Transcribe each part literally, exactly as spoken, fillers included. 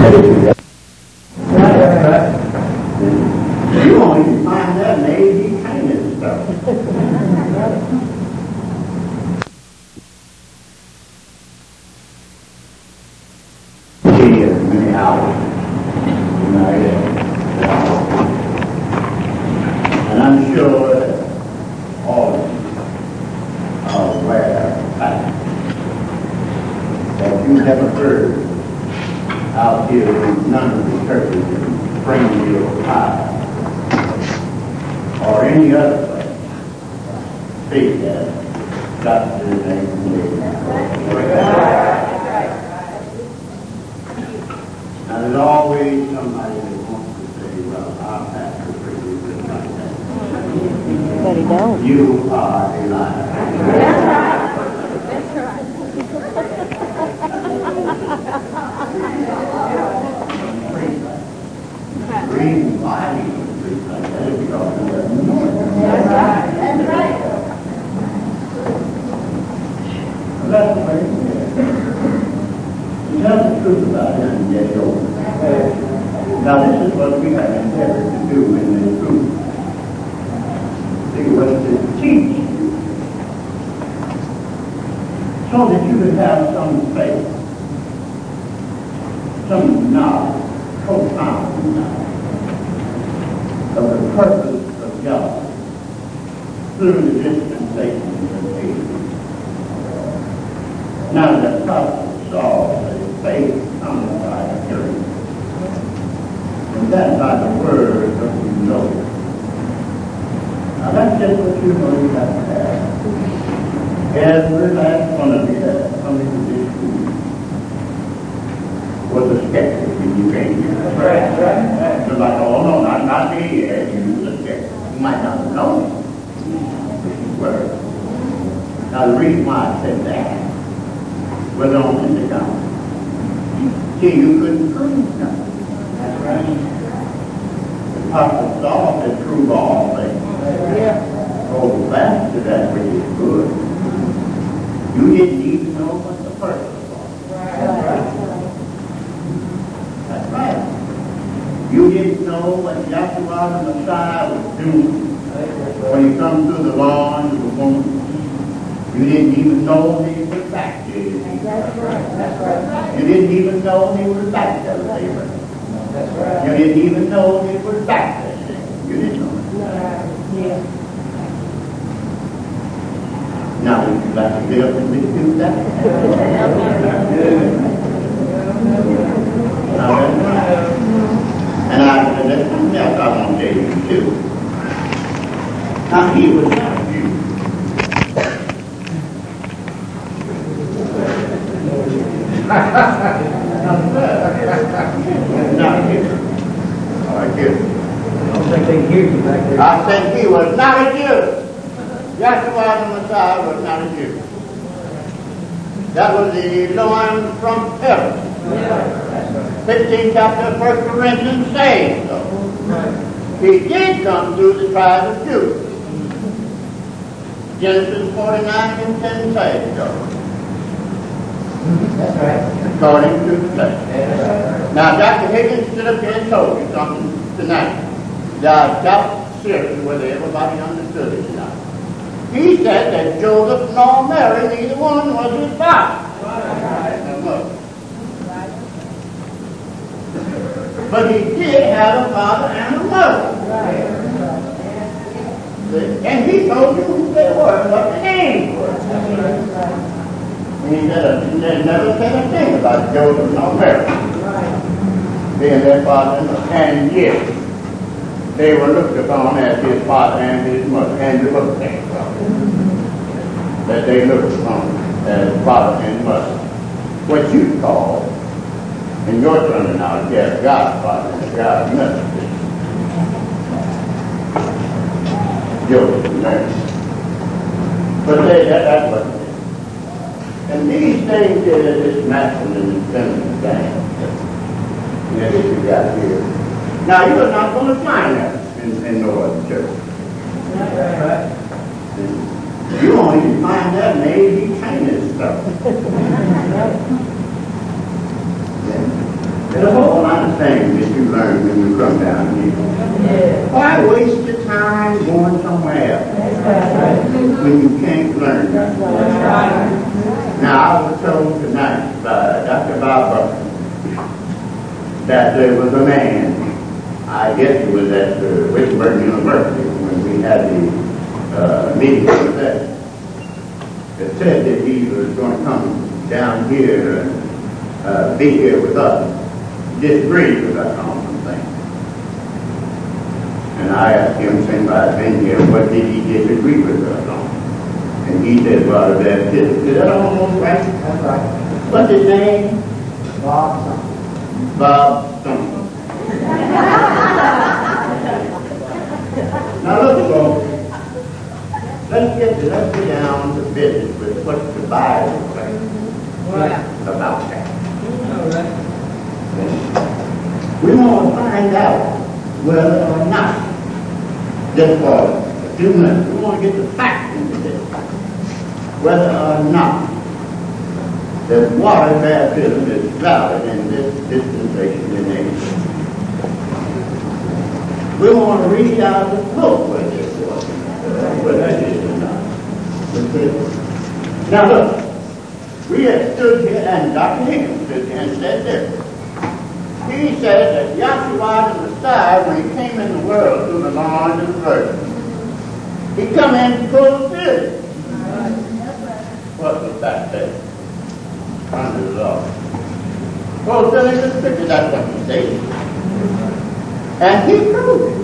You won't even find that in A D training stuff. Many hours. And I'm sure that all of you are aware of the fact that you never heard out here in none of the churches in Springfield, Ohio, or any other place speak that God is his name. Now, there's always somebody that wants to say, well, our pastor preaches this like that. But he don't. You are a liar. That's right. That's right. Reason why he preaches like that is because he doesn't know it. That's right. That's right. That's the way it is. Tell the truth about him and get it over. Now, this is what we have endeavored to do in this group. It was to teach you so that you would have some faith, some knowledge, profound knowledge of the purpose of God through the dispensations of ages. Now, the apostle Saul said, faith comes by hearing, and that by the word of you know. Now that's just what you know you have to have. Every last one of you that come into this school was a skeptic when you came here. That's right, that's right. You're like, oh no, not, not me yet. You was a skeptic. You might not have known it. Word. Now the reason why I said that was only the God. See, you couldn't prove nothing. That's right. The apostle Saul said, prove all things. Yeah. Hold fast to that which is good. You didn't even know what the purpose was. That's right. That's right. You didn't know what Yahshua the Messiah was doing when he come through the lawn of the woman. You didn't even know he was backdated. That's right. That's right. You didn't even know he was backdated. That's right. You didn't even know he was backdated. You didn't know it. Yeah. Now, would you like to get up and dispute that? And I said, there's something else I want to tell you too. Now, he was not a Jew. Not here. All right, here. I don't think they hear you back there. I said he was not a Jew. Yahshua the Messiah was not a Jew. That was the Elohim from heaven. fifteenth chapter of First Corinthians says so. He did come through the tribe of Judah. Genesis forty-nine and ten says so. That's right. According to the text. Now, Doctor Higgins stood up here and told you something tonight. I doubt seriously whether everybody understood it tonight. He said that Joseph nor Mary, neither one was his father. But he did have a father and a mother. And he told you who they were and what the names were. He never, he never said a thing about Joseph nor Mary being their father and mother. And yet, they were looked upon as his father and his mother, and the book came from that they looked upon as father and mother. What you call, in your terminology, as God's father and God's mother. Joseph and Mary. But they, that, that's what it is. And these things is this masculine and feminine thing that you got here. Now, you're not going to find that in, in no other church. That's right. You won't even find that in A D training stuff. Yeah. There's a whole lot things that you learn when you come down here. Why waste your time going somewhere else when you can't learn that? Now, I was told tonight by Doctor Bob Buckner that there was a man, I guess it was at uh, Wittenberg University when we had the uh, meeting with that, that said that he was going to come down here and uh, be here with us, disagreed with us on some things. And I asked him, since I've been here, what did he disagree with us on? And he said, well, that's it. Is that almost right? That's right. What's his name? Bob something. Bob something. Now look, folks. Let's get, let's get down to business with what the Bible says about that. We want to find out whether or not, just for a few minutes, we want to get the facts into this, whether or not that water baptism is valid in this dispensation in age. We want to read out the book whether it was, whether it is or not. Now look, we have stood here, and Doctor Higgins stood here and said this. He said that Yahshua the Messiah, when he came in the world through the loins of the Virgin, he come in to fulfill it. What was that say? Under the law. Fulfilling the scripture, that's what he said. And he proved it.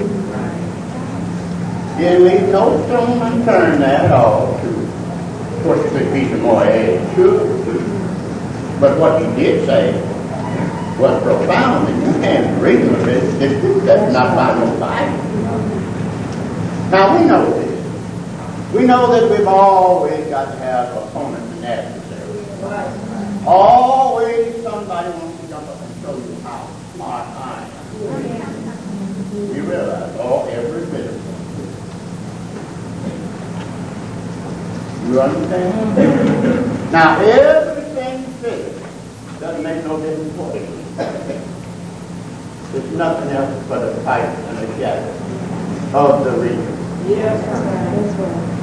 Did leave no stone unturned there at all to push the piece of more air. Sure. But what he did say was profound, and you can't read of it. That's not by no Bible. Now we know this. We know that we've always got to have opponents and adversaries. Always somebody wants to jump up and show you how smart I am. You realize all every bit of it. You understand? Now everything fits. Doesn't make no difference what it is. There's nothing else but a type and a shadow of the reason. Yes, that's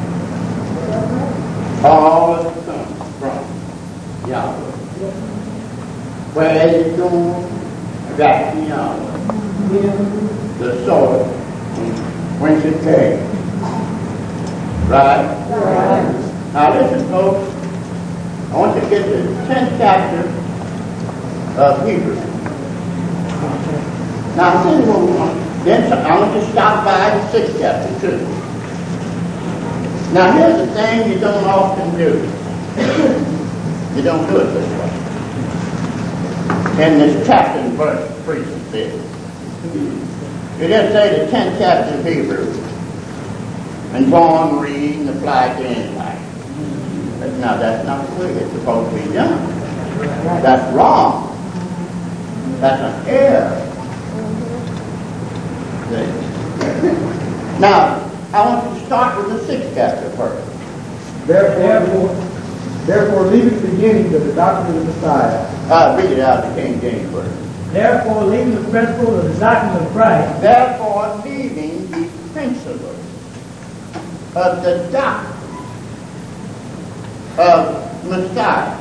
right. All of it comes from Yahweh. Where is it going? Back to Yahweh. The soil whence it came. Right? Right. Now listen, folks. I want to get to the tenth chapter of Hebrews. Now, then I want to stop by the sixth chapter too. Now, here's the thing you don't often do. You don't do it this way. In this chapter and verse preaching this, you just say the tenth chapter of Hebrews and go on read and apply it to anybody. But now, that's not the way it's supposed to be done. That's wrong. That's an error. Now, I want to start with the sixth chapter first. Therefore, therefore, leaving the beginning of the doctrine of the Messiah. Uh, read it out of the King James Version. Therefore, leaving the principles of the doctrine of Christ. Therefore, leaving the principles of the doctrine of Messiah.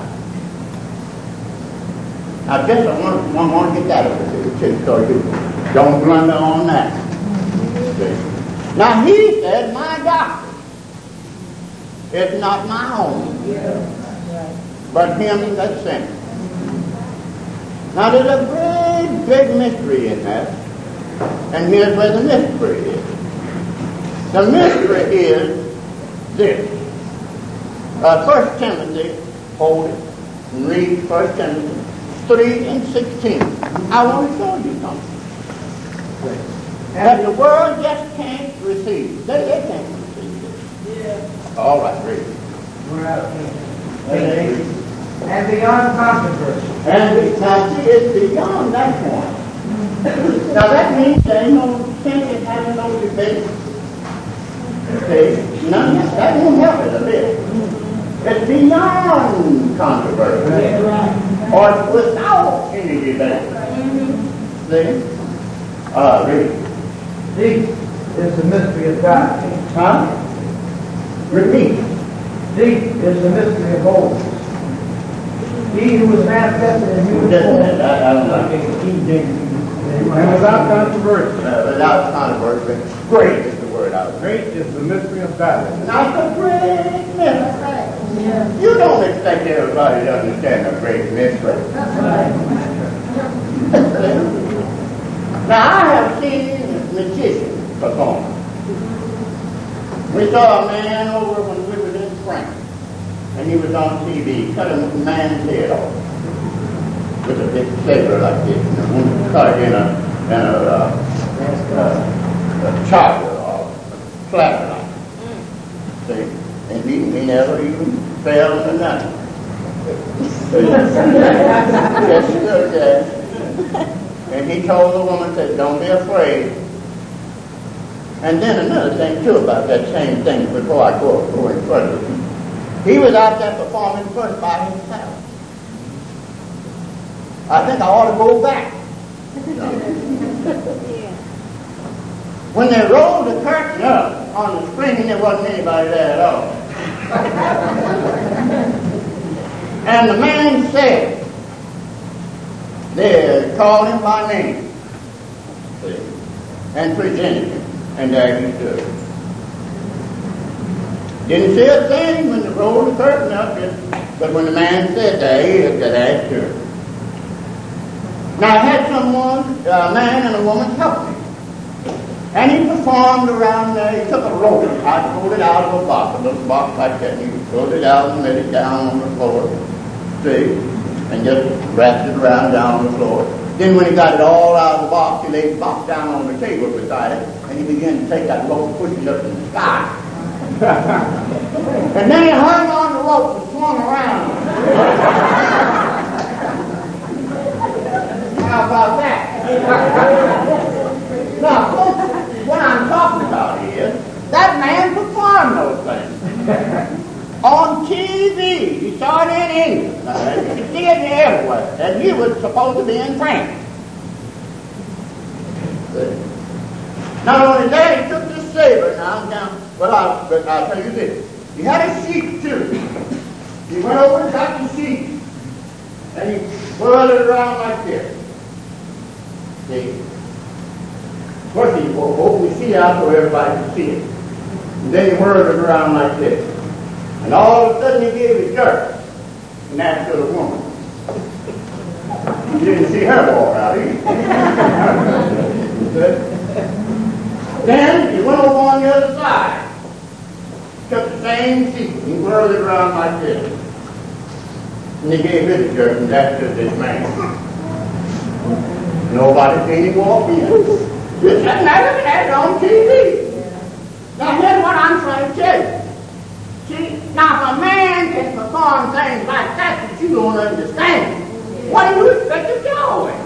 Now, just I want, I want to get that over there too, so you don't blunder on that. See? Now, he said, my doctrine is not my own, but him that sent me. Now, there's a great, great mystery in that, and here's where the mystery is. The mystery is this. Uh, First Timothy, hold it, and read First Timothy three and sixteen. I want to show you something. That the world just can't receive. They, they can't receive it. Yeah. All right, read it. We're out of here. And beyond controversy. And we, now see, it's beyond that point. Now that means there ain't no sense in having no debate. See? None of that. That won't help it a bit. It's beyond controversy. Yeah, right. Or it's without any debate. See? Uh, read. Deep is the mystery of God. Huh? Repeat. Deep is the mystery of holiness. He who was manifested in human Just a form. minute, I, I don't like it. And without controversy. Uh, without controversy, great is the word out there. Great is the mystery of God. Not the great mystery. You don't expect everybody to understand the great mystery. Now, I have seen magicians perform. We saw a man over when we were in France, and he was on T V, cut a man's head off with a big saber like this, and cut it in a, in a, uh, uh, a chopper or a platter like that. See? And he, he never even fell into nothing. Yes, sir, yes. And he told the woman, said, don't be afraid. And then another thing, too, about that same thing before I go, go any further. He was out there performing first by himself. I think I ought to go back. When they rolled the curtain up on the screen, there wasn't anybody there at all. And the man said, they called him by name, see, and presented him. And there he stood. Didn't see a thing when they rolled the curtain up, but when the man said that, he looked at that too. Now I had someone, a man and a woman help me. And he performed around there. He took a rope. I pulled it out of a box, a little box like that. And he pulled it out and laid it down on the floor. See? And just wrapped it around down on the floor. Then when he got it all out of the box, he laid the box down on the table beside it. And he began to take that rope and push it up in the sky. And then he hung on the rope and swung around. How about that? Now, folks, what I'm talking about is, that man performed those things. On T V, he saw it in England. Uh, you could see it everywhere. And he was supposed to be in France. Not only that, he took this saber now down. Well, I'll, but I'll tell you this. He had a sheep too. He went over and got the sheep, and he whirled it around like this. See? Of course, he opened the sheet out so everybody could see it. And then he whirled it around like this. And all of a sudden he gave a jerk. And that's to the woman. You didn't see her walk out either. Then he went over on the other side. Took the same sheet and whirled it around like this. And he gave it a jerk, and that's to this man. Nobody seen him walk in. Just sitting there looking at it on T V. Now here's what I'm trying to tell you. See, now if a man can perform things like that that you don't understand, what do you expect to do with?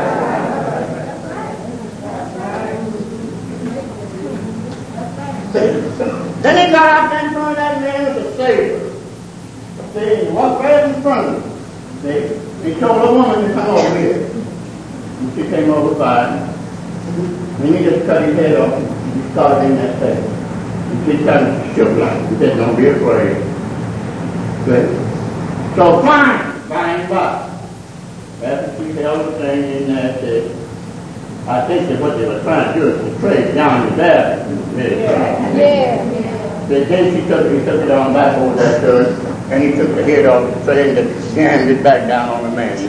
Then he got out there in front of that man with a saber. See, he walked right in front of him. See, he told a woman to come over here. And she came over by him. And he just cut his head off and he caught it in that saber. And she kind of shook like, he said, don't be afraid. See? So fine, by and by. After she held the thing in there, said, I think that what they were trying to do is to trace down the back. Yeah. Yeah. Then she took it, he took it on back over that church, and he took the head off the tray and jammed it back down on the man.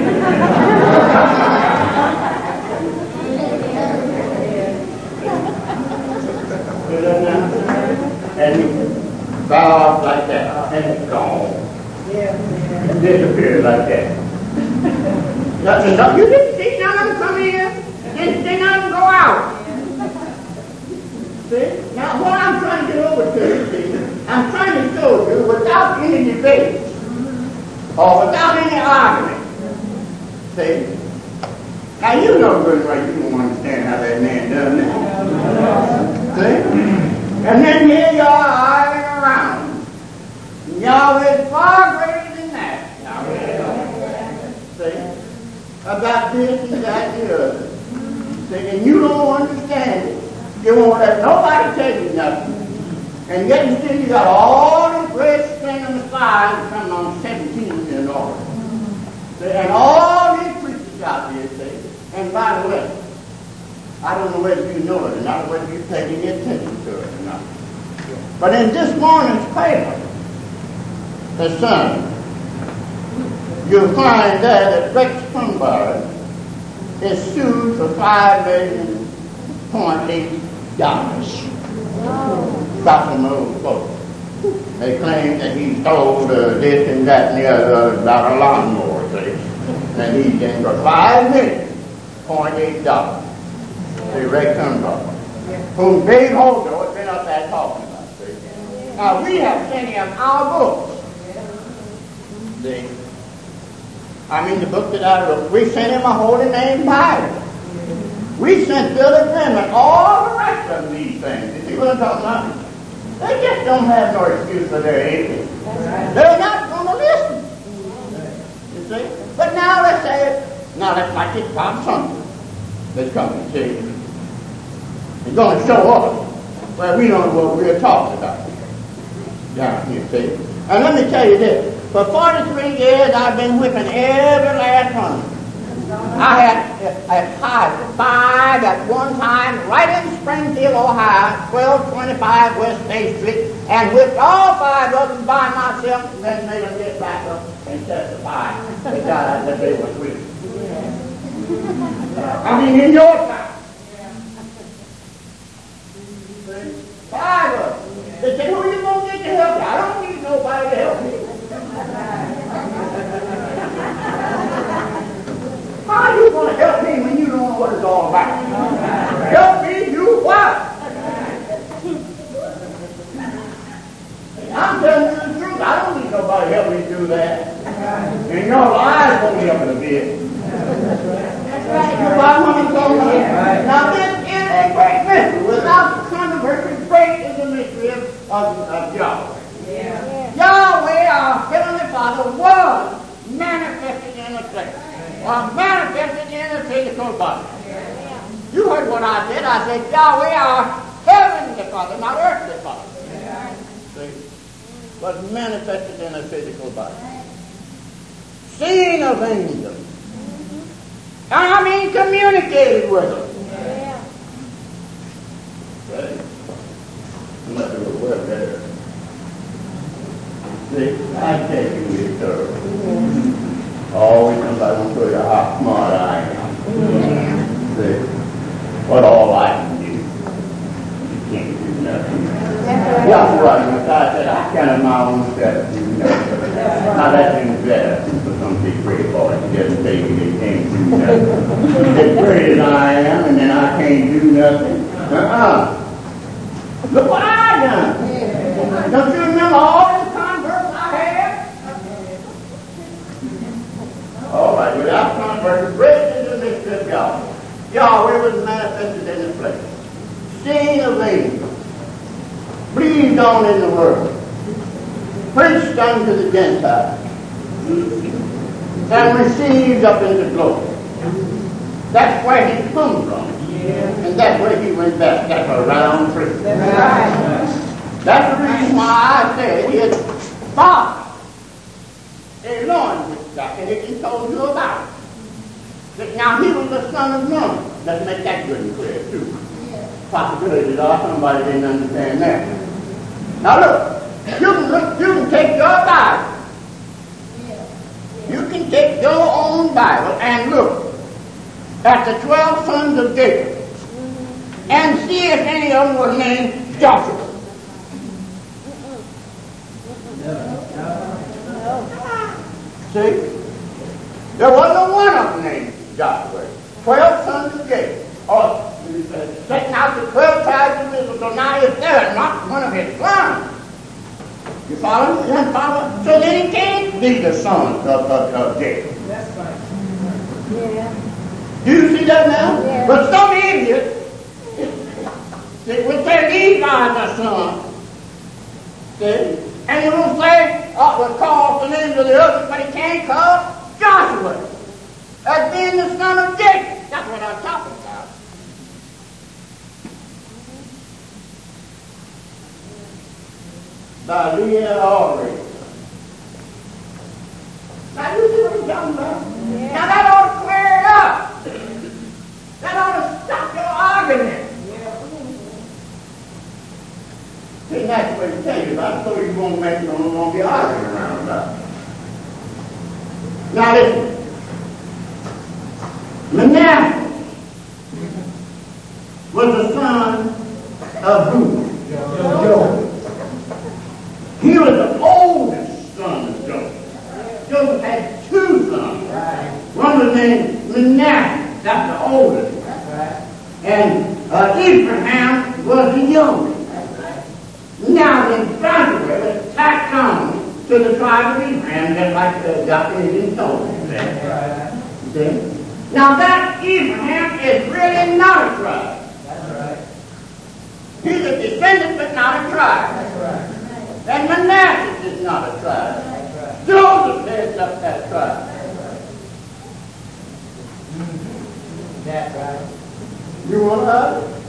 And he fell off like that, and it's gone. And disappeared like that. Nothing, no, you didn't see none of them come in. Didn't see none of them go out. See? Now what I'm trying to get over to you, see, I'm trying to show you without any debate or without any argument. See? Now you know good and right you don't understand how that man done that. See? And then here you are arguing around. Yahweh is far greater than that. See? about this and that and the other. See, and you don't understand it. You won't let nobody tell you nothing. And yet and still you got all this red string on the side coming on seventeen in order. See, and all these preachers out there, see. And by the way, I don't know whether you know it or not, whether you're taking attention to it or not. But in this morning's paper, the Sun, you'll find there that Rex Humbard is sued for five million point eight dollars. About some old folks. They claim that he stole uh, this and that and the other about a lawnmower, see. And he's in for five million point eight dollars. See, Rex Humbard, whom Dave Holdo has been up there talking about. See? Now we have sent him our books. See? I mean the book that I wrote. We sent him a Holy Name Bible. We sent Billy Graham and all the rest of these things. You see what I'm talking about? They just don't have no excuse for their atheism. They're not going to listen. You see? But now let's say, now that's like this Bob Sumner that's coming, see? He's going to show us. Well, we don't know what we're talking about down here, see? And let me tell you this. For forty-three years, I've been whipping every last one. I had a five, five at one time right in Springfield, Ohio, twelve twenty-five West State Street, and whipped all five of them by myself and then made them get back up and testify that God that they were with. I mean, in your time. Five of them. They said, who are you going to get to help you? I don't need nobody to help me. How are you going to help me when you don't know what it's all about? Help me, you what? I'm telling you the truth. I don't need nobody to help me do that. And your lives won't help it a bit. You follow what I'm talking about? Now this is a great mystery. Without the controversy, great is the mystery of, of, of Yahweh. Yeah. Yahweh, our Heavenly Father, was manifested in the flesh. Or manifested in a physical body. Yeah. You heard what I said. I said, Yahweh, our heavenly Father, not earthly Father. Yeah. See? Was manifested in a physical body. Seen of angels. Mm-hmm. And I mean communicated with them. Yeah. See? Unless it was well better. See, I tell you this, sir. Mm-hmm. Always somebody wants to show you how smart I am. Mm-hmm. See, what all I can do, you can't do nothing. That's right. When God said, I counted my own self, you know. Now that seems better for some big great boys. He doesn't say they can't do nothing. As great as I am, and then I can't do nothing. Uh-uh. Look what I done. Don't you remember all this converse I had? All right, without controversy, great is the mystery of God. Yahweh was manifested in the flesh, seen of angels, breathed on in the world, preached unto the Gentiles, and received up into glory. That's where he come from, and that's where he went back. That's a round trip. That's the reason why I said he is Father. A Lord with that, and it can told you about it. Now he was the son of Nun. Let's make that good and clear too. Possibilities are somebody didn't understand that. Now look, you can look, you can take your Bible. You can take your own Bible and look at the twelve sons of Jacob and see if any of them were named Joshua. See? There wasn't one of them named Joshua. Twelve sons of Jacob. Or setting out the twelve tribes of Israel. So now if there not one of his sons. You follow? You follow? So then he can't be the son of, of, of Jacob. That's right. Yeah. Do you see that now? Yeah. But some idiots they would say these are the sons. See? And you won't say, oh, we'll call the names of the others, but he can't call Joshua. as being the son of Jacob. That's what I'm talking about. By Leah Ulrich. Now you see what he's talking about? Yeah. Now that ought to clear it up. That ought to stop your argument. See, that's what he tells you about, so you won't make no won't be arguing around about it. Now listen. Manasseh was the son of who? Joe. He was the oldest son of Joseph. Joseph had two sons. One was named Manasseh, that's the oldest. And uh, Abraham was the youngest. Now then, Joshua was tacked on to the tribe of Abraham, just like uh, Doctor Indian told him. See? Now that Abraham is really not a tribe. That's right. He's a descendant but not a tribe. That's right. And Manasseh is not a tribe. That's right. Joseph heads up that tribe. That's right. You want to have it?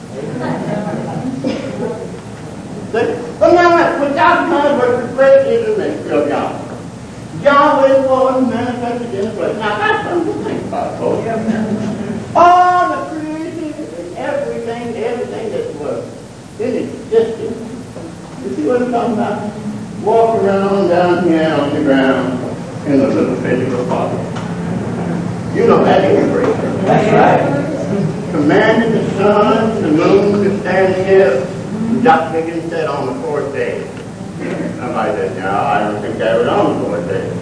See? But now, without controversy, great is the mystery of Yahweh. Yahweh was manifested in the flesh. Now that's something to think about, folks. All the creation and everything, everything that was in existence. You see what I'm talking about? Walk around down here on the ground in a little physical body. You know that is great. That's right. Commanded the sun, the moon to stand still. Doctor Higgins said on the fourth day. Somebody said, no, I don't think that was on the fourth day.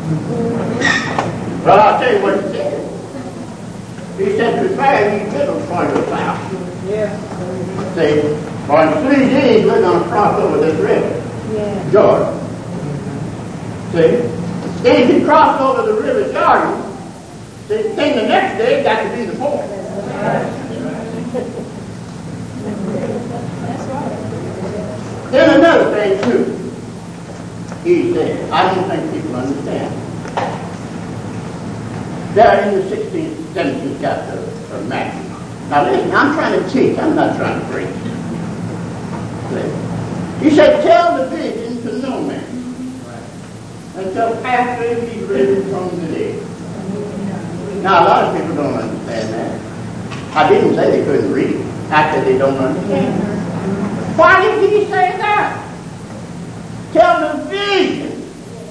Well, I'll tell you what he said. He said, prepare ye victuals for your cloud. Yeah. See, for in three days we're going to cross over this river, Yeah. Jordan. See? Then if you cross over the river Jordan, see, then the next day got to be the fourth. Then another thing too. He said, I don't think people understand. There in the sixteenth, seventeenth chapter of Matthew. Now listen, I'm trying to teach, I'm not trying to preach. See? He said, tell the vision to no man until after he's risen from the dead. Now a lot of people don't understand that. I didn't say they couldn't read. I said they don't understand. Why did he say that? Tell the vision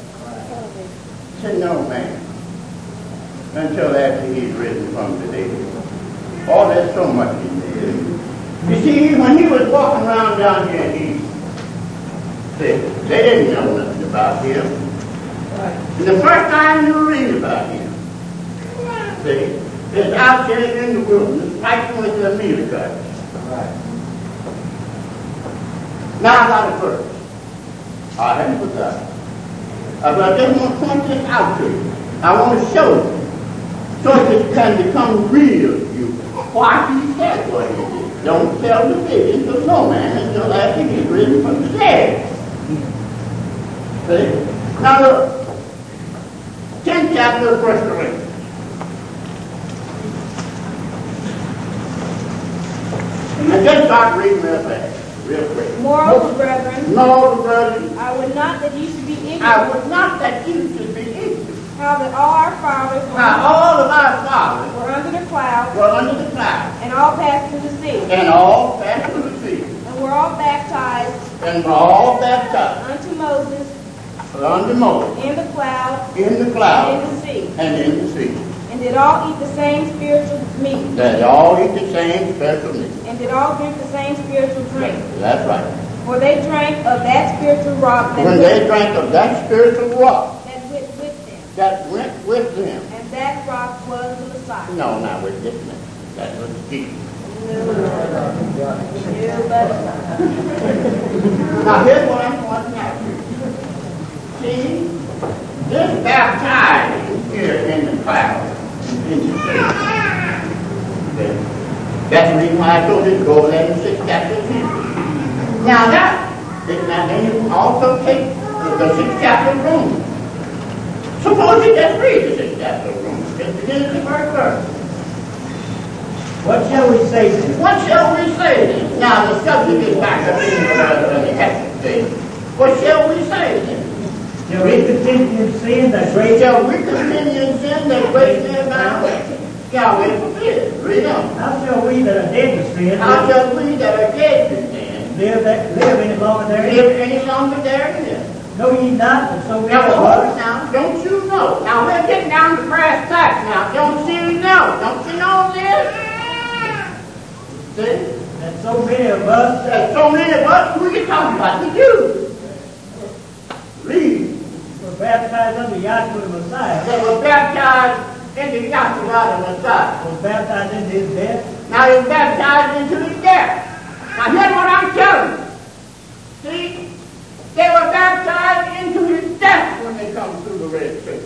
to no man until after he's risen from the dead. Oh, there's so much in there. You see, when he was walking around down here in Egypt, they, they didn't know nothing about him. And the first time you read about him, see, is out there in the wilderness fighting with the Amalekites. Right. Now I got a verse. I haven't put that. Uh, but I just want to point this out to you. I want to show you. So it can become real to you. Why he said what he did. Don't tell the vision to no man until after he's risen from the dead. See? Now look. tenth chapter of First Corinthians. And just start reading real fast. Real quick. Moreover, brethren, No, brethren, I would not that you should be ignorant I would not that you should be ignorant. how that all our fathers were, Now, all of our fathers were under the cloud, were under the cloud, and all passed through the sea, and all passed through the sea, and were all baptized and were all baptized unto Moses under Moses in the cloud in the and cloud in the sea, and in the sea. and did all eat the same spiritual meat, They all eat the same special meat. and did all drink the same spiritual drink. That's right. For they drank of that spiritual rock that, When they drank of that spiritual rock that went with them, that went with them. and that rock was the Messiah. No, now we're getting it. That was Jesus. Now here's what I'm pointing out to you. See, this baptizing here in the cloud, in the sea. Okay. That's the reason why I told you to go over there in the sixth chapter of Hebrews. Now that, now then you also take the sixth chapter of Romans. Suppose you just read the sixth chapter of Romans. Let's begin at the first verse. What shall we say then? What shall we say then? Now the subject is back up in the Ephesians stage. What shall we say then? Shall we continue in sin that grace Shall we continue in sin that grace may abound? Shall we forbid? Read on. How shall we that are dead to sin How shall we that are dead to sin live, that, live any longer therein? live any longer therein? Know ye not that so many Now, of hold us it now. Don't you know? Now, we're getting down to brass tacks now. Don't you know? Don't you know this? See? that so many of us There's so many of us, who you talking about? The Jews. Read. were baptized under Yahshua the Messiah, They were baptized into Yahshua the Messiah. was baptized into his death, Now, he was baptized into his death. Now, here's what I'm telling you. See? They were baptized into his death when they come through the Red Sea.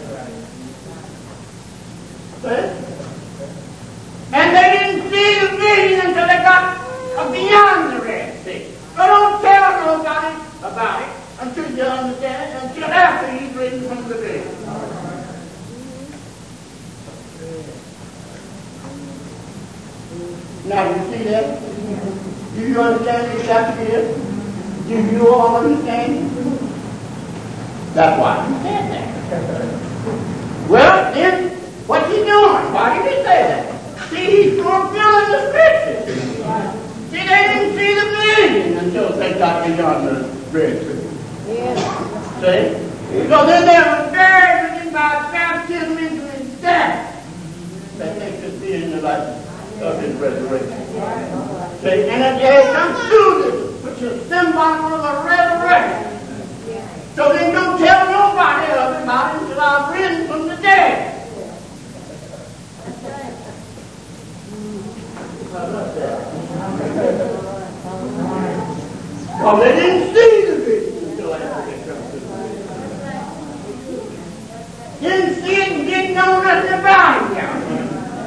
See? And they didn't see the vision until they got beyond the Red Sea. So don't tell nobody about it until you understand it, until after he's risen from the dead. Now you see that? Do you understand this chapter here? Do you all understand? That's why he said that. Well, then, what's he doing? Why did he say that? See, he's fulfilling the scriptures. See, they didn't see the vision until they got beyond the Red Sea. See? So then they were buried with him by baptism into his death, that they could see in the light of his resurrection. See? And it had come through this, which is symbolic of the resurrection. So then don't tell nobody of it about it until I've risen from the dead. Well, they didn't see the vision until after they come to the vision. Didn't see it and didn't know nothing about it down here.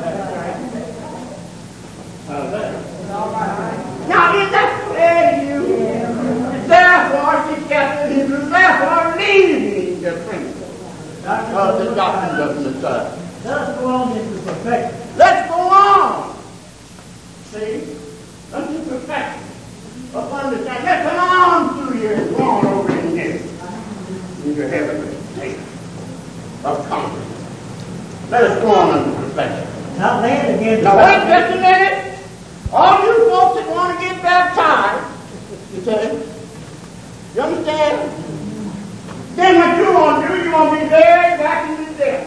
How's that? Now, is that clear to you? Therefore, she kept the Hebrews, therefore leaving the principle of the doctrine of the Messiah. let us go on into perfection. Let's go on. See? Unto perfection. Of understanding. Let's come on through here and go on over in here. Into heavenly state of comfort. Let us go on unto perfection. Not land again to Now wait just a minute. All you folks that want to get baptized, you say, you understand? Then what you're going to do, you're going to be buried back in the death.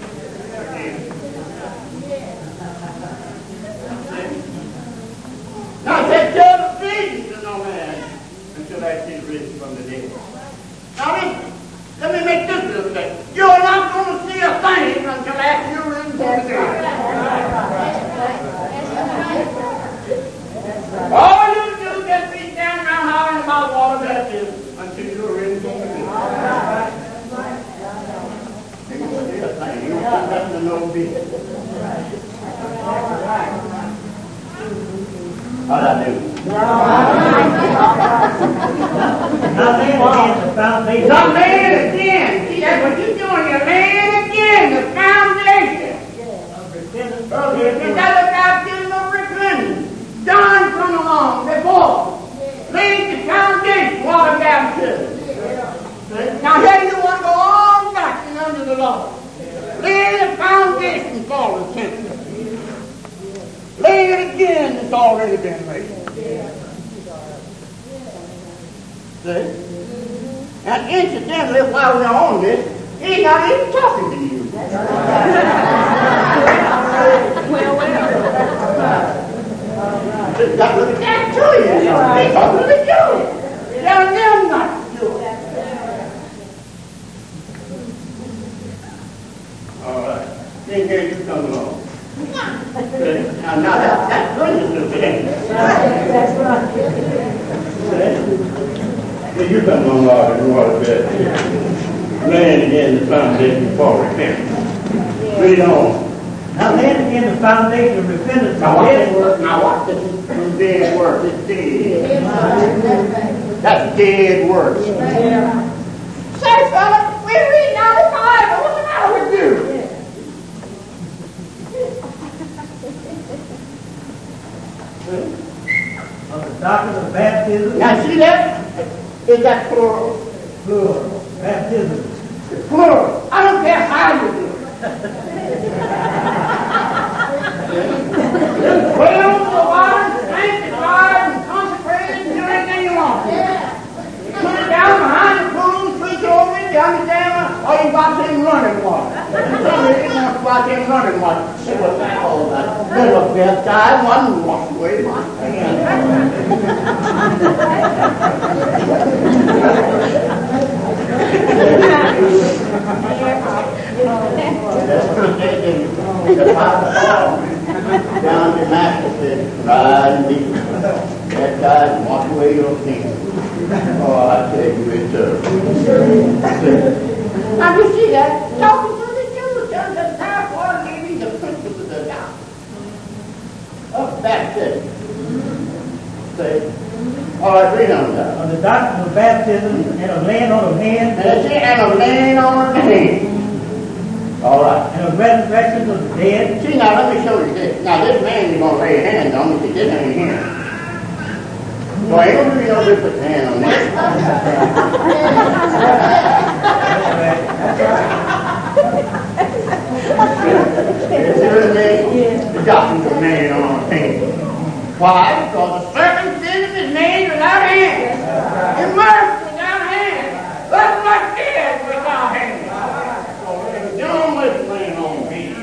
Now take care of the vision to no man until that is risen from the dead. Now listen, let me make this little thing. You're not going to see a thing until after you're risen from the dead. All you do is just be standing around hollering about water baptism until you're risen from the dead. You're going to see a thing. You don't see nothing to no business. How'd I do? Not laying again the foundation. Not laying again. See, that's what you're doing. You're laying again the foundation. Of repentance. Of repentance. That's the baptism of repentance. John come along before. Laid the foundation, water baptism. Now here you want to go all back and under the law. Lay the foundation for repentance. Lay it again, it's already been laid. See? And incidentally, while we're on this, he's not even talking to you. Well, well. Just got to look at that to you. He's talking to you. Tell them not to do it. All right. Then here you come along. Now, now that, that's goodness to him. That's right. Well, you come along, Lord, and water bed. Laying again the foundation for repentance. Read on. Not laying again the foundation of repentance. Now watch this word. Now watch this. This dead word. It's dead. That's dead word. Say, fella, we read now the Bible. What's the matter with you? Is that plural? Plural. Baptism. Plural. I don't care how you do it. Well, the water, sanctified and consecrated and do anything you want. You put it down behind the pool, switch over it, you understand? Or you watch him running water. Some of you don't watch him running water. See what's that all about? Little baptized one and wash away my hands. The down to Massachusetts, ride and beat, baptize and wash away your sins. Oh, I tell you, it's uh, now you see that? Talking to the Jews, telling them how God gave me the principles of the gospel of baptism. See? All right, read on that. On the doctrine of baptism and of laying on of hands. And that's it, and of laying on of hands. All right. And of resurrection of the dead. See, now let me show you this. Now this man you're going to lay a hand on, because this ain't him. So ain't going to be no different hand on this. The doctrine of laying on of hands. Why? Because the circumcision is made without hands. Immersed without hands. That's what it is without hands. You don't let laying on hands.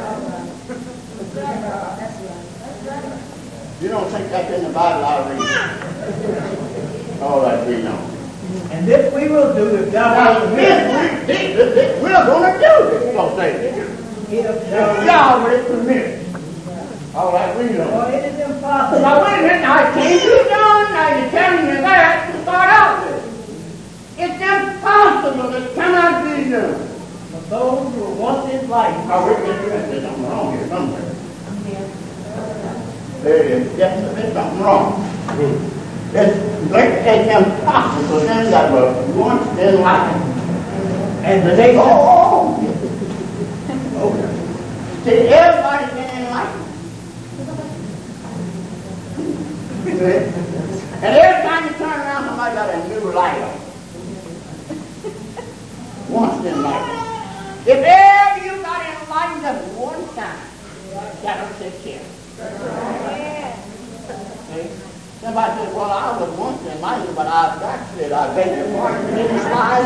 You don't think that's in the Bible? I'll read it. All right, read on. And this we will do if God Now, will this, this, this, this, we're going to do this. So say, If God will permit. All right, read on. Well, it is impossible. Now, wait a minute. Now, it can't be done. Now, you're telling me that to start out with. It's impossible. It cannot be done. For those who were once in life. Now, wait a minute. There's something wrong here somewhere. There is definitely something wrong. It's, it's impossible for them that were once in life. And the nation. Oh, oh. Oh. See, everybody's been enlightened. And every time you turn around, somebody got a new light on. Once enlightened. If ever you got enlightened just one time, that'll take care. See? Somebody says, well, I was once enlightened, but I backslid. I beg your pardon. You didn't slide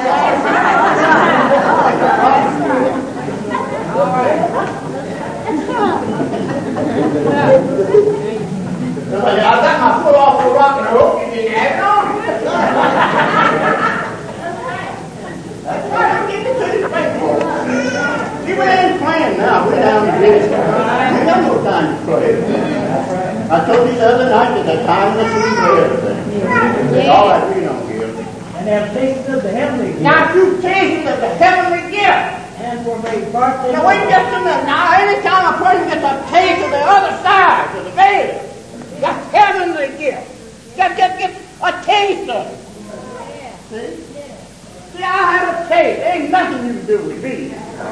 All right. I got my foot off the rock and I hope you didn't have it on. That's why I'm getting to this baseball. See, we ain't playing now. We're down to this. We ain't got no time to play. I told you the other night that the time to see for everything. All right, we don't give. And have tasted of the heavenly gift. Now you tasted of the heavenly gift. And were made partakers. Now wait just a minute. Now anytime a person gets a taste of the other side, of the veil, the heavenly gift. Just, just get a taste of it. See? See, I have a taste. There ain't nothing you can do with me.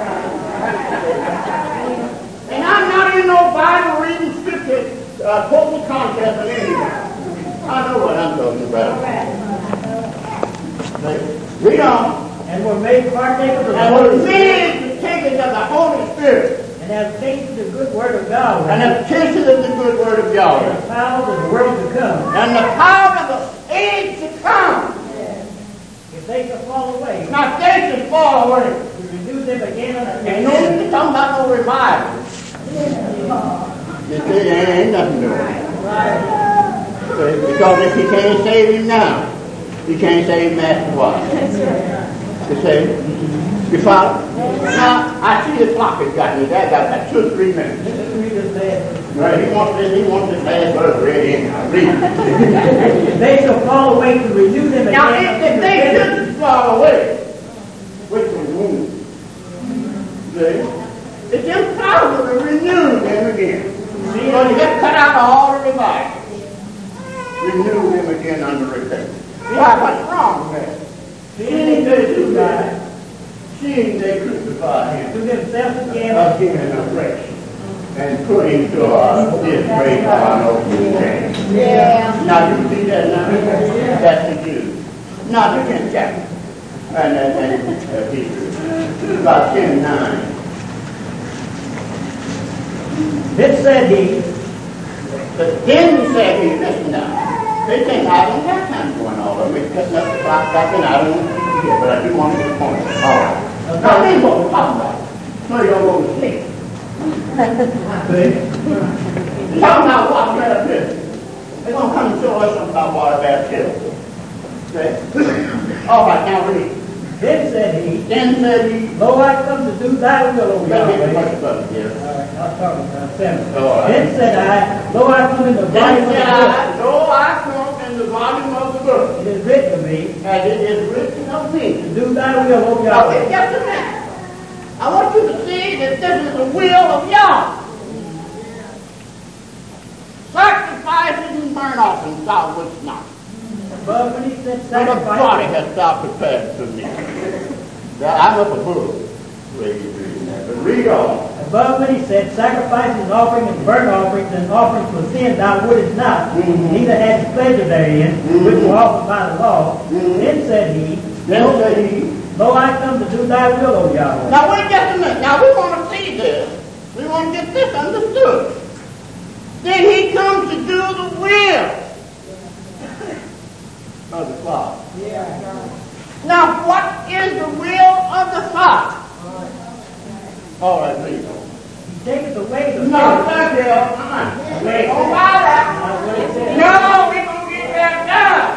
And I'm not in no Bible reading scripture uh, quoting contest of anything. I know what I'm talking about. See? Read on. And were made partakers of the And Holy were Spirit. made partakers of the Holy Spirit. And have tasted the good word of God. And have tasted of the good word of And Yahweh. the power of the world to come. And the power of the age to come. If they shall fall away. Now they should fall away. To renew them again unto Ain't no need to talk about no revival. You see, there ain't nothing to it. Because if you can't save him now, you can't save him after a while. You see? You follow? Now, I see the clock has got me there. I got about two or three minutes. Right, he wants this, he wants this last verse read in. Now, read it. If they shall fall away, to renew them again. Now, if, if they shouldn't fall away, which will wound. See? It's impossible to renew them again. So you get cut out of all the revival. Renew them again under repentance. Why, what's wrong with that? Seeing they crucified, seeing they crucified him, To themselves again. again afresh, and put him to our disgrace on open shame. Yeah. Now you see that now? That's the Jews. No, the tenth chapter. And, and, and uh, Hebrews. About ten nine. Then said he, But then said he, listen now. They think I don't have time going all over. We're cutting up the clock back and I don't want to be here, but I do want to get the point. All right. Now, this is what we're talking about. So you don't go to sleep. see, Talking about water baptism. They're going to come and show us something about water baptism. Okay? All right, now read. then said he, Then said he, lo, I come to do thy will, O let's get the Yahweh. first verse here. All right, I'll start with uh, seven. All right. Then said I, lo, I come in the volume Then of the said book. I, though I come in the volume of the book, It is written of me, as it is written of me. to do thy will, O Okay, Yahweh. just a minute. I want you to see that this is the will of Yahweh. Sacrifices and burnt offerings thou wouldst not. But when he said But a body sacrifice, hast thou prepared to me. Now, I'm up above. Where you reading that? But read on. above when he said sacrifices, offerings, and burnt offerings, and offerings for sin thou wouldest not, Mhm. neither hadst pleasure therein, which were offered by the law. Mhm. Then said he, Then said he, lo, I come to do thy will, O Yahweh. now wait just a minute. Now we want to see this. We want to get this understood. Then he comes to do the will of the Father. Now what is the will of the Father? All right, read on. He taketh away the No, first. thank you. Uh-uh. Wait, oh, why that? Now, what it says, No, we're going to get that done.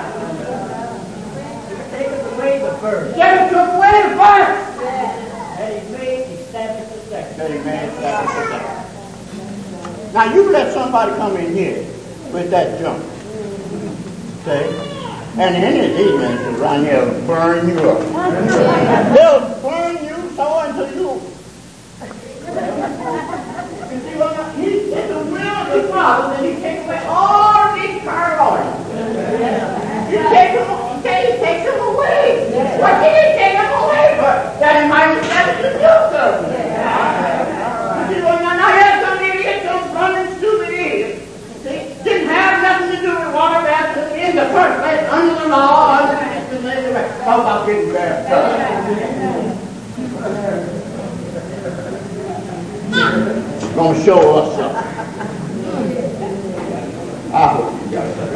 he taketh away the first, Just took away the first. that he may establish the second. That he may establish the second. Now you let somebody come in here with that junk. Okay? And any of these men can run here and burn you up. They'll burn you so until you. You see what I'm He did the will of the Father, then he takes away all these priorities. You take them, you take, you take them away. What did he take them away for? That he might establish the new service. You see what I'm Now here's some idiot, some running stupid idiot. See, didn't have nothing to do with water baptism in the first place, under the law, under the dispensation. How about getting baptized? Gonna show us something. I hope you got it.